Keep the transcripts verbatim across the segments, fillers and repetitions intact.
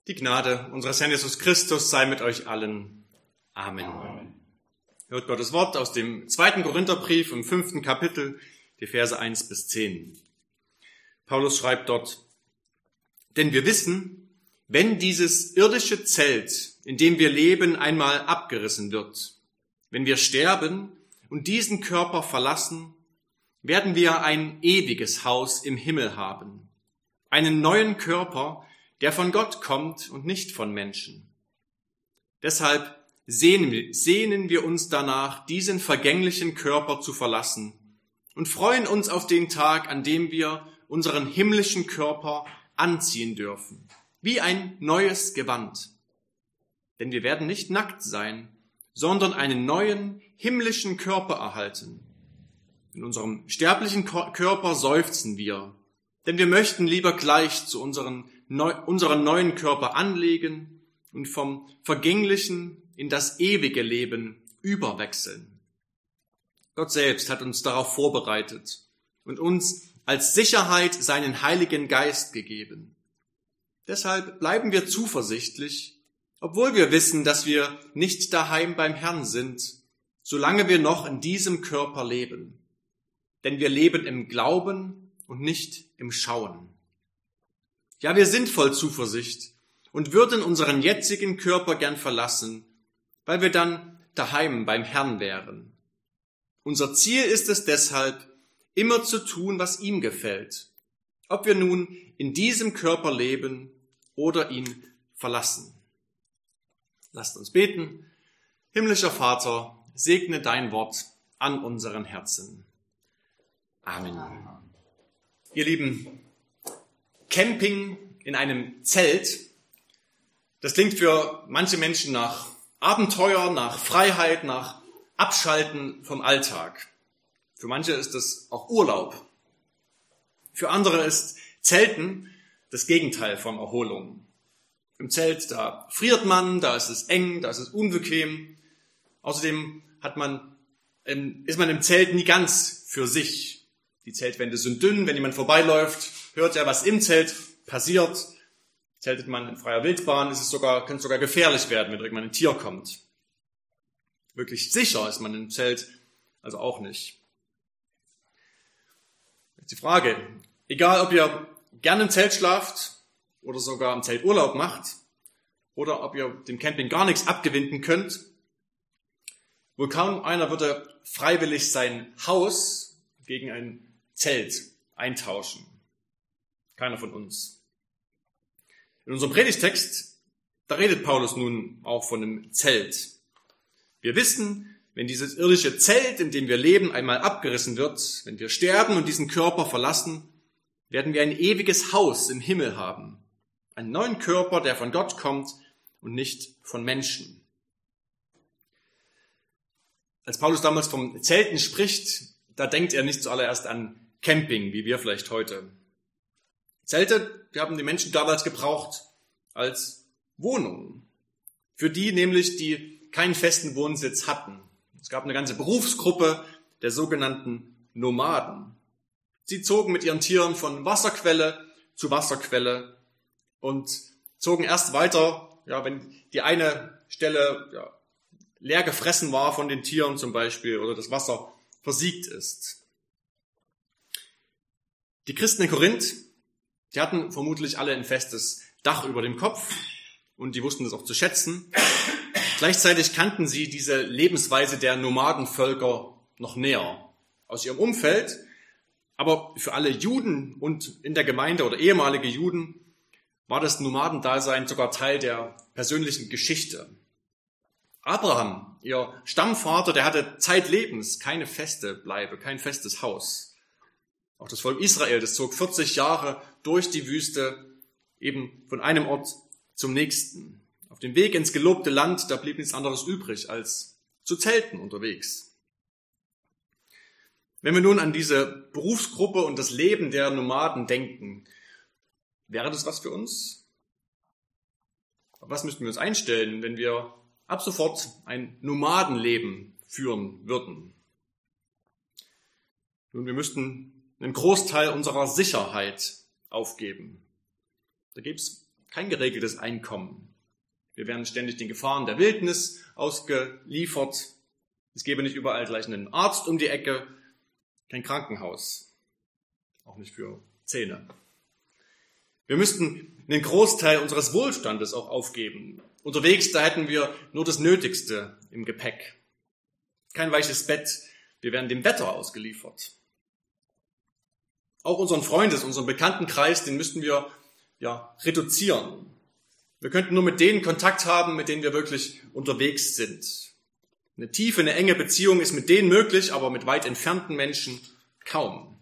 Die Gnade unseres Herrn Jesus Christus sei mit euch allen. Amen. Amen. Hört Gottes Wort aus dem zweiten Korintherbrief im fünften Kapitel, die Verse eins bis zehn. Paulus schreibt dort: Denn wir wissen, wenn dieses irdische Zelt, in dem wir leben, einmal abgerissen wird, wenn wir sterben und diesen Körper verlassen, werden wir ein ewiges Haus im Himmel haben, einen neuen Körper, der von Gott kommt und nicht von Menschen. Deshalb sehnen, sehnen wir uns danach, diesen vergänglichen Körper zu verlassen und freuen uns auf den Tag, an dem wir unseren himmlischen Körper anziehen dürfen, wie ein neues Gewand. Denn wir werden nicht nackt sein, sondern einen neuen himmlischen Körper erhalten. In unserem sterblichen Körper seufzen wir, denn wir möchten lieber gleich zu unseren, unseren neuen Körper anlegen und vom Vergänglichen in das ewige Leben überwechseln. Gott selbst hat uns darauf vorbereitet und uns als Sicherheit seinen Heiligen Geist gegeben. Deshalb bleiben wir zuversichtlich, obwohl wir wissen, dass wir nicht daheim beim Herrn sind, solange wir noch in diesem Körper leben. Denn wir leben im Glauben und nicht im Schauen. Ja, wir sind voll Zuversicht und würden unseren jetzigen Körper gern verlassen, weil wir dann daheim beim Herrn wären. Unser Ziel ist es deshalb, immer zu tun, was ihm gefällt, ob wir nun in diesem Körper leben oder ihn verlassen. Lasst uns beten. Himmlischer Vater, segne dein Wort an unseren Herzen. Amen. Ihr Lieben, Camping in einem Zelt, das klingt für manche Menschen nach Abenteuer, nach Freiheit, nach Abschalten vom Alltag. Für manche ist es auch Urlaub. Für andere ist Zelten das Gegenteil von Erholung. Im Zelt, da friert man, da ist es eng, da ist es unbequem. Außerdem hat man, ist man im Zelt nie ganz für sich. Die Zeltwände sind dünn, wenn jemand vorbeiläuft, hört er, was im Zelt passiert. Zeltet man in freier Wildbahn, ist es sogar, kann es sogar gefährlich werden, wenn irgendwann ein Tier kommt. Wirklich sicher ist man im Zelt also auch nicht. Jetzt die Frage, egal ob ihr gerne im Zelt schlaft oder sogar im Zelt Urlaub macht oder ob ihr dem Camping gar nichts abgewinnen könnt, wohl kaum einer würde freiwillig sein Haus gegen ein Zelt eintauschen. Keiner von uns. In unserem Predigtext, da redet Paulus nun auch von einem Zelt. Wir wissen, wenn dieses irdische Zelt, in dem wir leben, einmal abgerissen wird, wenn wir sterben und diesen Körper verlassen, werden wir ein ewiges Haus im Himmel haben. Einen neuen Körper, der von Gott kommt und nicht von Menschen. Als Paulus damals vom Zelten spricht, da denkt er nicht zuallererst an Camping, wie wir vielleicht heute. Zelte, die haben die Menschen damals gebraucht als Wohnungen. Für die nämlich, die keinen festen Wohnsitz hatten. Es gab eine ganze Berufsgruppe der sogenannten Nomaden. Sie zogen mit ihren Tieren von Wasserquelle zu Wasserquelle und zogen erst weiter, ja, wenn die eine Stelle ja, leer gefressen war von den Tieren zum Beispiel oder das Wasser versiegt ist. Die Christen in Korinth, die hatten vermutlich alle ein festes Dach über dem Kopf und die wussten das auch zu schätzen. Gleichzeitig kannten sie diese Lebensweise der Nomadenvölker noch näher aus ihrem Umfeld. Aber für alle Juden und in der Gemeinde oder ehemalige Juden war das Nomadendasein sogar Teil der persönlichen Geschichte. Abraham, ihr Stammvater, der hatte zeitlebens keine feste Bleibe, kein festes Haus. Auch das Volk Israel, das zog vierzig Jahre durch die Wüste, eben von einem Ort zum nächsten. Auf dem Weg ins gelobte Land, da blieb nichts anderes übrig, als zu zelten unterwegs. Wenn wir nun an diese Berufsgruppe und das Leben der Nomaden denken, wäre das was für uns? Auf was müssten wir uns einstellen, wenn wir ab sofort ein Nomadenleben führen würden? Nun, wir müssten einen Großteil unserer Sicherheit aufgeben. Da gäbe es kein geregeltes Einkommen. Wir werden ständig den Gefahren der Wildnis ausgeliefert. Es gäbe nicht überall gleich einen Arzt um die Ecke, kein Krankenhaus, auch nicht für Zähne. Wir müssten einen Großteil unseres Wohlstandes auch aufgeben. Unterwegs, da hätten wir nur das Nötigste im Gepäck. Kein weiches Bett, wir werden dem Wetter ausgeliefert. Auch unseren Freundes-, unseren Bekanntenkreis, den müssten wir ja reduzieren. Wir könnten nur mit denen Kontakt haben, mit denen wir wirklich unterwegs sind. Eine tiefe, eine enge Beziehung ist mit denen möglich, aber mit weit entfernten Menschen kaum.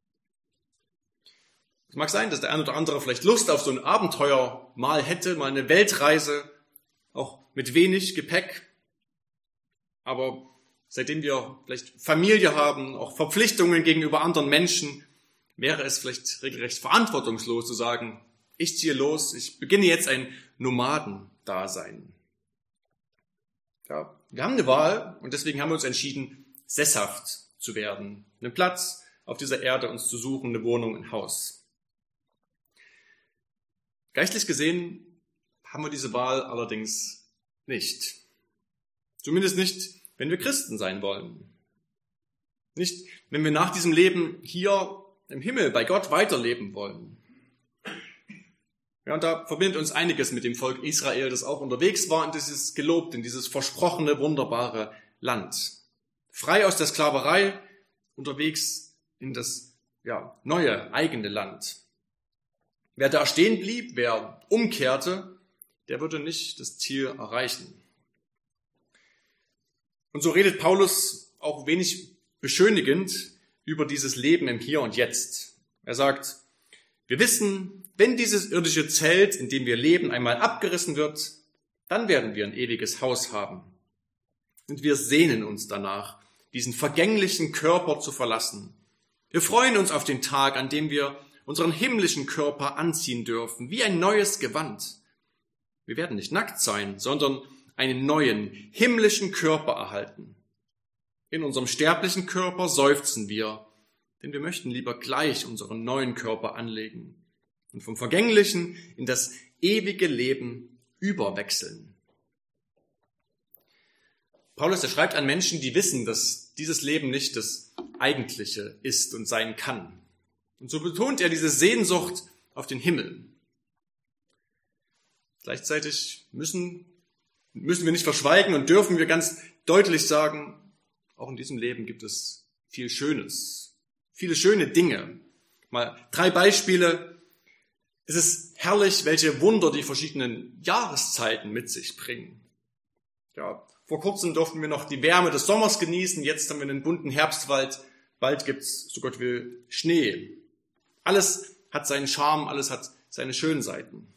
Es mag sein, dass der ein oder andere vielleicht Lust auf so ein Abenteuer mal hätte, mal eine Weltreise, auch mit wenig Gepäck. Aber seitdem wir vielleicht Familie haben, auch Verpflichtungen gegenüber anderen Menschen, wäre es vielleicht regelrecht verantwortungslos zu sagen, ich ziehe los, ich beginne jetzt ein Nomadendasein. Ja, wir haben eine Wahl und deswegen haben wir uns entschieden, sesshaft zu werden, einen Platz auf dieser Erde uns zu suchen, eine Wohnung, ein Haus. Geistlich gesehen haben wir diese Wahl allerdings nicht. Zumindest nicht, wenn wir Christen sein wollen. Nicht, wenn wir nach diesem Leben hier im Himmel bei Gott weiterleben wollen. Ja, und da verbindet uns einiges mit dem Volk Israel, das auch unterwegs war in dieses gelobte, in dieses versprochene, wunderbare Land. Frei aus der Sklaverei, unterwegs in das ja, neue, eigene Land. Wer da stehen blieb, wer umkehrte, der würde nicht das Ziel erreichen. Und so redet Paulus auch wenig beschönigend über dieses Leben im Hier und Jetzt. Er sagt, wir wissen, wenn dieses irdische Zelt, in dem wir leben, einmal abgerissen wird, dann werden wir ein ewiges Haus haben. Und wir sehnen uns danach, diesen vergänglichen Körper zu verlassen. Wir freuen uns auf den Tag, an dem wir unseren himmlischen Körper anziehen dürfen, wie ein neues Gewand. Wir werden nicht nackt sein, sondern einen neuen, himmlischen Körper erhalten. In unserem sterblichen Körper seufzen wir, denn wir möchten lieber gleich unseren neuen Körper anlegen und vom Vergänglichen in das ewige Leben überwechseln. Paulus, er schreibt an Menschen, die wissen, dass dieses Leben nicht das Eigentliche ist und sein kann. Und so betont er diese Sehnsucht auf den Himmel. Gleichzeitig müssen, müssen wir nicht verschweigen und dürfen wir ganz deutlich sagen, auch in diesem Leben gibt es viel Schönes, viele schöne Dinge. Mal drei Beispiele. Es ist herrlich, welche Wunder die verschiedenen Jahreszeiten mit sich bringen. Ja, vor kurzem durften wir noch die Wärme des Sommers genießen, jetzt haben wir einen bunten Herbstwald, bald gibt's, so Gott will, Schnee. Alles hat seinen Charme, alles hat seine schönen Seiten.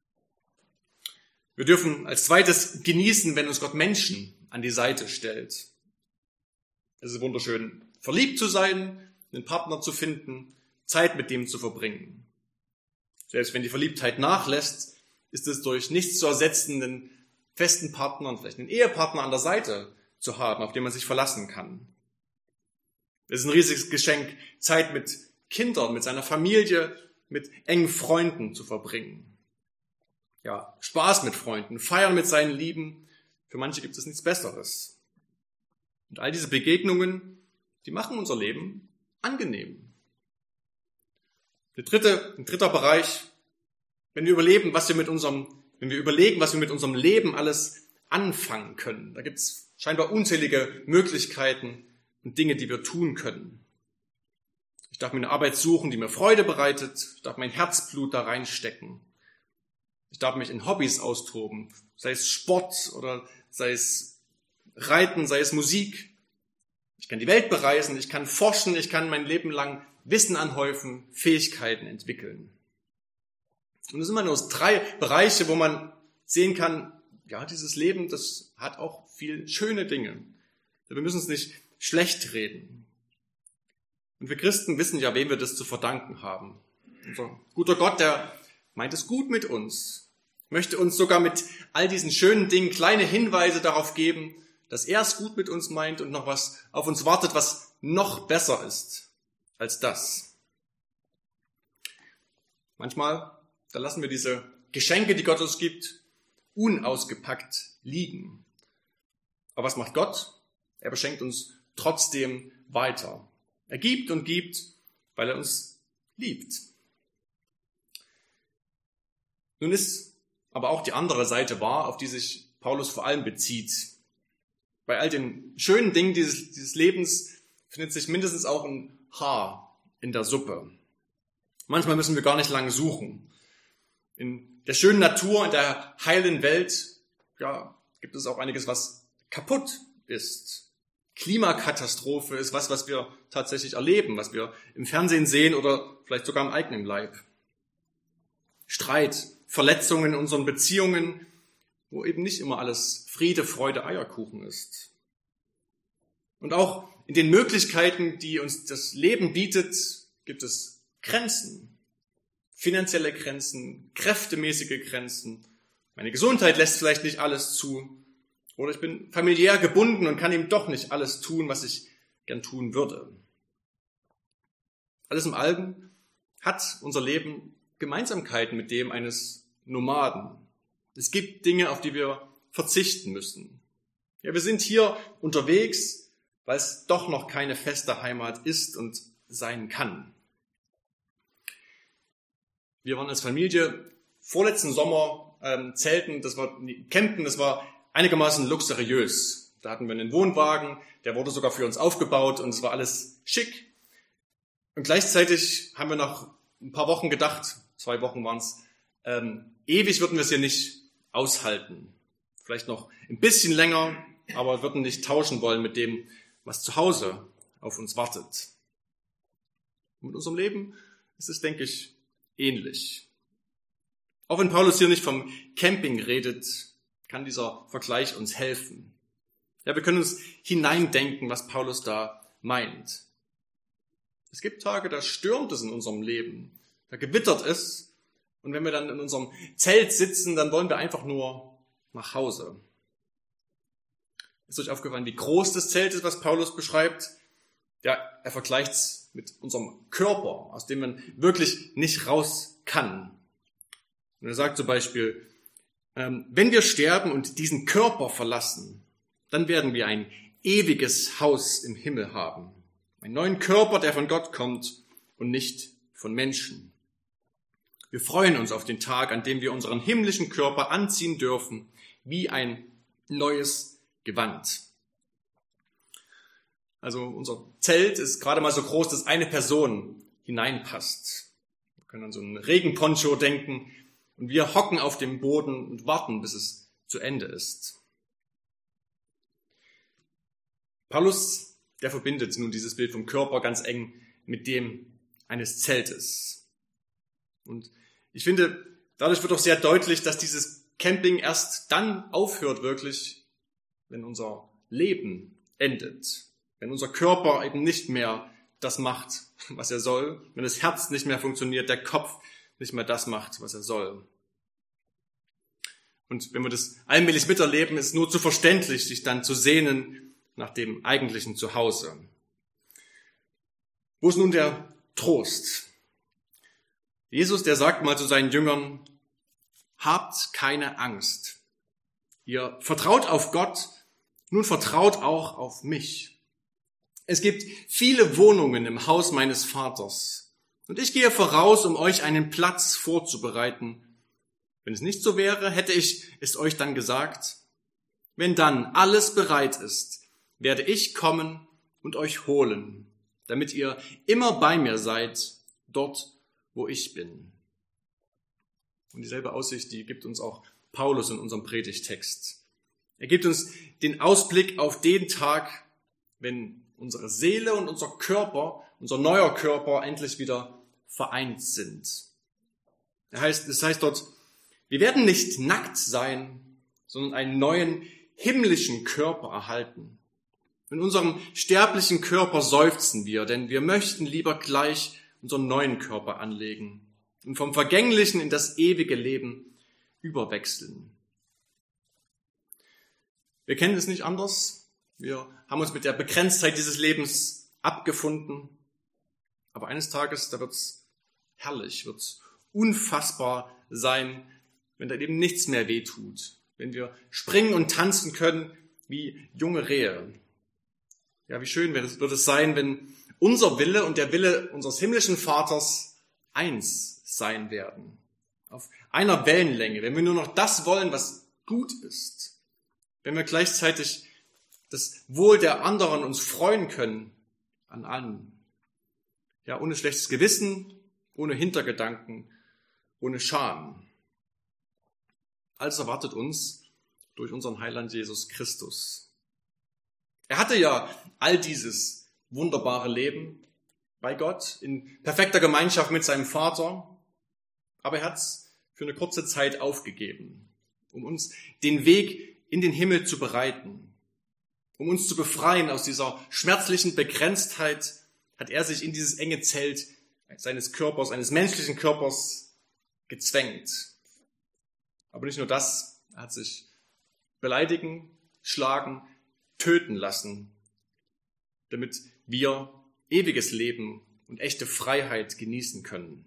Wir dürfen als zweites genießen, wenn uns Gott Menschen an die Seite stellt. Es ist wunderschön, verliebt zu sein, einen Partner zu finden, Zeit mit dem zu verbringen. Selbst wenn die Verliebtheit nachlässt, ist es durch nichts zu ersetzenden festen Partner und vielleicht einen Ehepartner an der Seite zu haben, auf den man sich verlassen kann. Es ist ein riesiges Geschenk, Zeit mit Kindern, mit seiner Familie, mit engen Freunden zu verbringen. Ja, Spaß mit Freunden, feiern mit seinen Lieben. Für manche gibt es nichts Besseres. Und all diese Begegnungen, die machen unser Leben angenehm. Der dritte, ein dritter Bereich, wenn wir überleben, was wir mit unserem, wenn wir überlegen, was wir mit unserem Leben alles anfangen können. Da gibt es scheinbar unzählige Möglichkeiten und Dinge, die wir tun können. Ich darf mir eine Arbeit suchen, die mir Freude bereitet. Ich darf mein Herzblut da reinstecken. Ich darf mich in Hobbys austoben, sei es Sport oder sei es Reiten, sei es Musik. Ich kann die Welt bereisen, ich kann forschen, ich kann mein Leben lang Wissen anhäufen, Fähigkeiten entwickeln. Und es sind immer nur drei Bereiche, wo man sehen kann, ja, dieses Leben, das hat auch viel schöne Dinge. Wir müssen es nicht schlecht reden. Und wir Christen wissen ja, wem wir das zu verdanken haben. Unser guter Gott, der meint es gut mit uns, möchte uns sogar mit all diesen schönen Dingen kleine Hinweise darauf geben, dass er es gut mit uns meint und noch was auf uns wartet, was noch besser ist als das. Manchmal, da lassen wir diese Geschenke, die Gott uns gibt, unausgepackt liegen. Aber was macht Gott? Er beschenkt uns trotzdem weiter. Er gibt und gibt, weil er uns liebt. Nun ist aber auch die andere Seite wahr, auf die sich Paulus vor allem bezieht. Bei all den schönen Dingen dieses, dieses Lebens findet sich mindestens auch ein Haar in der Suppe. Manchmal müssen wir gar nicht lange suchen. In der schönen Natur, in der heilen Welt, ja, gibt es auch einiges, was kaputt ist. Klimakatastrophe ist was, was wir tatsächlich erleben, was wir im Fernsehen sehen oder vielleicht sogar am eigenen Leib. Streit, Verletzungen in unseren Beziehungen, wo eben nicht immer alles Friede, Freude, Eierkuchen ist. Und auch in den Möglichkeiten, die uns das Leben bietet, gibt es Grenzen. Finanzielle Grenzen, kräftemäßige Grenzen. Meine Gesundheit lässt vielleicht nicht alles zu. Oder ich bin familiär gebunden und kann eben doch nicht alles tun, was ich gern tun würde. Alles im Allem hat unser Leben Gemeinsamkeiten mit dem eines Nomaden. Es gibt Dinge, auf die wir verzichten müssen. Ja, wir sind hier unterwegs, weil es doch noch keine feste Heimat ist und sein kann. Wir waren als Familie vorletzten Sommer ähm, zelten, das war campen, das war einigermaßen luxuriös. Da hatten wir einen Wohnwagen, der wurde sogar für uns aufgebaut und es war alles schick. Und gleichzeitig haben wir nach ein paar Wochen gedacht, zwei Wochen waren es, ähm, ewig würden wir es hier nicht aushalten. Vielleicht noch ein bisschen länger, aber würden nicht tauschen wollen mit dem, was zu Hause auf uns wartet. Und mit unserem Leben ist es, denke ich, ähnlich. Auch wenn Paulus hier nicht vom Camping redet, kann dieser Vergleich uns helfen. Ja, wir können uns hineindenken, was Paulus da meint. Es gibt Tage, da stürmt es in unserem Leben, da gewittert es und wenn wir dann in unserem Zelt sitzen, dann wollen wir einfach nur nach Hause. Ist euch aufgefallen, wie groß das Zelt ist, was Paulus beschreibt? Ja, er vergleicht es mit unserem Körper, aus dem man wirklich nicht raus kann. Und er sagt zum Beispiel, wenn wir sterben und diesen Körper verlassen, dann werden wir ein ewiges Haus im Himmel haben. Einen neuen Körper, der von Gott kommt und nicht von Menschen. Wir freuen uns auf den Tag, an dem wir unseren himmlischen Körper anziehen dürfen, wie ein neues Gewand. Also unser Zelt ist gerade mal so groß, dass eine Person hineinpasst. Wir können an so einen Regenponcho denken und wir hocken auf dem Boden und warten, bis es zu Ende ist. Paulus, der verbindet nun dieses Bild vom Körper ganz eng mit dem eines Zeltes. Und ich finde, dadurch wird auch sehr deutlich, dass dieses Camping erst dann aufhört wirklich, wenn unser Leben endet. Wenn unser Körper eben nicht mehr das macht, was er soll. Wenn das Herz nicht mehr funktioniert, der Kopf nicht mehr das macht, was er soll. Und wenn wir das allmählich miterleben, ist es nur zu verständlich, sich dann zu sehnen nach dem eigentlichen Zuhause. Wo ist nun der Trost? Jesus, der sagt mal zu seinen Jüngern, habt keine Angst. Ihr vertraut auf Gott, nun vertraut auch auf mich. Es gibt viele Wohnungen im Haus meines Vaters und ich gehe voraus, um euch einen Platz vorzubereiten. Wenn es nicht so wäre, hätte ich es euch dann gesagt. Wenn dann alles bereit ist, werde ich kommen und euch holen, damit ihr immer bei mir seid, dort, wo ich bin. Und dieselbe Aussicht, die gibt uns auch Paulus in unserem Predigtext. Er gibt uns den Ausblick auf den Tag, wenn unsere Seele und unser Körper, unser neuer Körper endlich wieder vereint sind. Er heißt, es heißt dort, wir werden nicht nackt sein, sondern einen neuen himmlischen Körper erhalten. In unserem sterblichen Körper seufzen wir, denn wir möchten lieber gleich unseren neuen Körper anlegen und vom Vergänglichen in das ewige Leben überwechseln. Wir kennen es nicht anders. Wir haben uns mit der Begrenztheit dieses Lebens abgefunden. Aber eines Tages, da wird's herrlich, wird's unfassbar sein, wenn dann eben nichts mehr wehtut, wenn wir springen und tanzen können wie junge Rehe. Ja, wie schön wird es sein, wenn unser Wille und der Wille unseres himmlischen Vaters eins sein werden. Auf einer Wellenlänge, wenn wir nur noch das wollen, was gut ist. Wenn wir gleichzeitig das Wohl der anderen uns freuen können an allen. Ja, ohne schlechtes Gewissen, ohne Hintergedanken, ohne Scham. Alles erwartet uns durch unseren Heiland Jesus Christus. Er hatte ja all dieses wunderbare Leben bei Gott in perfekter Gemeinschaft mit seinem Vater, aber er hat es für eine kurze Zeit aufgegeben, um uns den Weg in den Himmel zu bereiten, um uns zu befreien aus dieser schmerzlichen Begrenztheit, hat er sich in dieses enge Zelt seines Körpers, eines menschlichen Körpers gezwängt. Aber nicht nur das, er hat sich beleidigen, schlagen, töten lassen, damit wir ewiges Leben und echte Freiheit genießen können.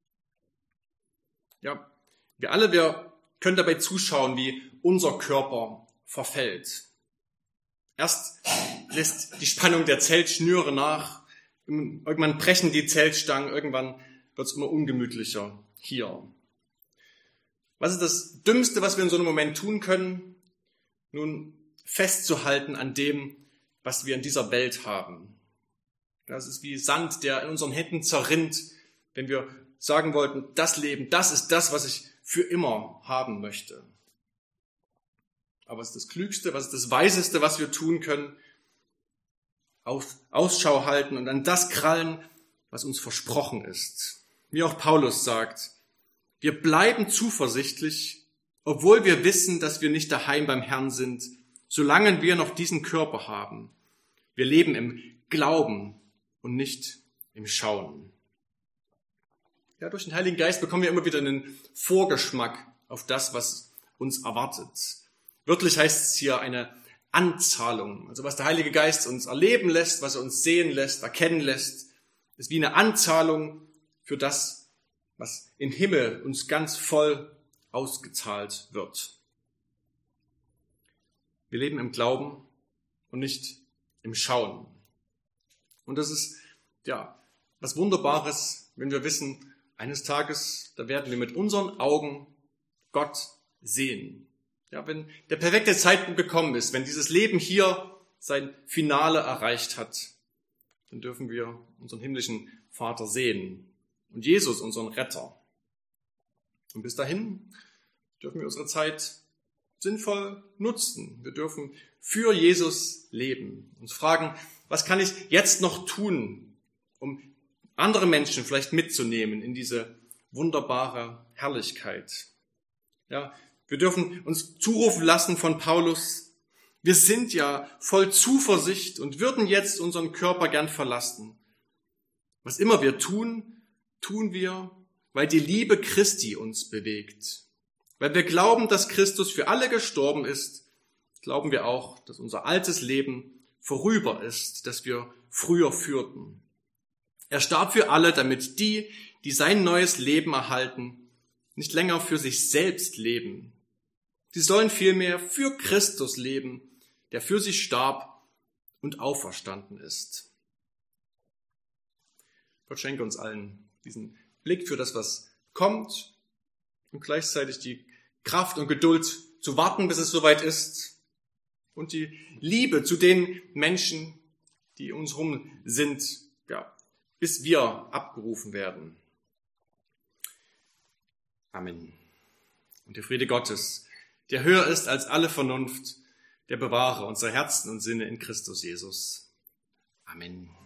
Ja, wir alle, wir können dabei zuschauen, wie unser Körper verfällt. Erst lässt die Spannung der Zeltschnüre nach, irgendwann brechen die Zeltstangen, irgendwann wird es immer ungemütlicher hier. Was ist das Dümmste, was wir in so einem Moment tun können? Nun, festzuhalten an dem, was wir in dieser Welt haben. Das ist wie Sand, der in unseren Händen zerrinnt, wenn wir sagen wollten, das Leben, das ist das, was ich für immer haben möchte. Aber was ist das Klügste, was ist das Weiseste, was wir tun können? Auf Ausschau halten und an das krallen, was uns versprochen ist. Wie auch Paulus sagt, wir bleiben zuversichtlich, obwohl wir wissen, dass wir nicht daheim beim Herrn sind, solange wir noch diesen Körper haben. Wir leben im Glauben und nicht im Schauen. Ja, durch den Heiligen Geist bekommen wir immer wieder einen Vorgeschmack auf das, was uns erwartet. Wörtlich heißt es hier eine Anzahlung. Also was der Heilige Geist uns erleben lässt, was er uns sehen lässt, erkennen lässt, ist wie eine Anzahlung für das, was im Himmel uns ganz voll ausgezahlt wird. Wir leben im Glauben und nicht im Schauen. Und das ist, ja, was Wunderbares, wenn wir wissen, eines Tages, da werden wir mit unseren Augen Gott sehen. Ja, wenn der perfekte Zeitpunkt gekommen ist, wenn dieses Leben hier sein Finale erreicht hat, dann dürfen wir unseren himmlischen Vater sehen und Jesus, unseren Retter. Und bis dahin dürfen wir unsere Zeit sinnvoll nutzen. Wir dürfen für Jesus leben, uns fragen, was kann ich jetzt noch tun, um andere Menschen vielleicht mitzunehmen in diese wunderbare Herrlichkeit. Ja, wir dürfen uns zurufen lassen von Paulus, wir sind ja voll Zuversicht und würden jetzt unseren Körper gern verlassen. Was immer wir tun, tun wir, weil die Liebe Christi uns bewegt. Weil wir glauben, dass Christus für alle gestorben ist, glauben wir auch, dass unser altes Leben vorüber ist, das wir früher führten. Er starb für alle, damit die, die sein neues Leben erhalten, nicht länger für sich selbst leben. Sie sollen vielmehr für Christus leben, der für sie starb und auferstanden ist. Gott schenke uns allen diesen Blick für das, was kommt und gleichzeitig die Kraft und Geduld zu warten, bis es soweit ist und die Liebe zu den Menschen, die um uns herum sind, ja, bis wir abgerufen werden. Amen. Und der Friede Gottes, der höher ist als alle Vernunft, der bewahre unsere Herzen und Sinne in Christus Jesus. Amen.